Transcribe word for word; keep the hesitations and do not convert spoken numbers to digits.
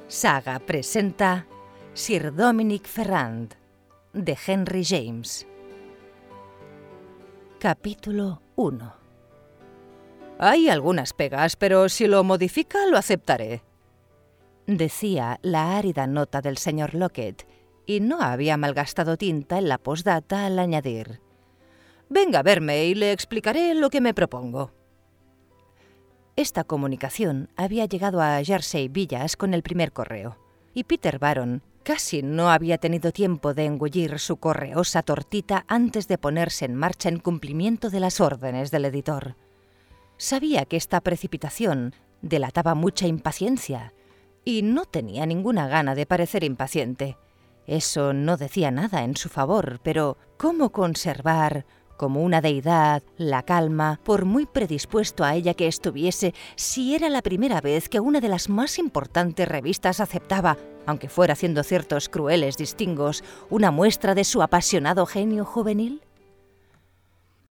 Saga presenta Sir Dominic Ferrand, de Henry James. Capítulo uno. Hay algunas pegas, pero si lo modifica, lo aceptaré, decía la árida nota del señor Lockett, y no había malgastado tinta en la postdata al añadir: «Venga a verme y le explicaré lo que me propongo». Esta comunicación había llegado a Jersey Villas con el primer correo, y Peter Barron casi no había tenido tiempo de engullir su correosa tortita antes de ponerse en marcha en cumplimiento de las órdenes del editor. Sabía que esta precipitación delataba mucha impaciencia, y no tenía ninguna gana de parecer impaciente. Eso no decía nada en su favor, pero ¿cómo conservar, como una deidad, la calma, por muy predispuesto a ella que estuviese, si era la primera vez que una de las más importantes revistas aceptaba, aunque fuera haciendo ciertos crueles distingos, una muestra de su apasionado genio juvenil?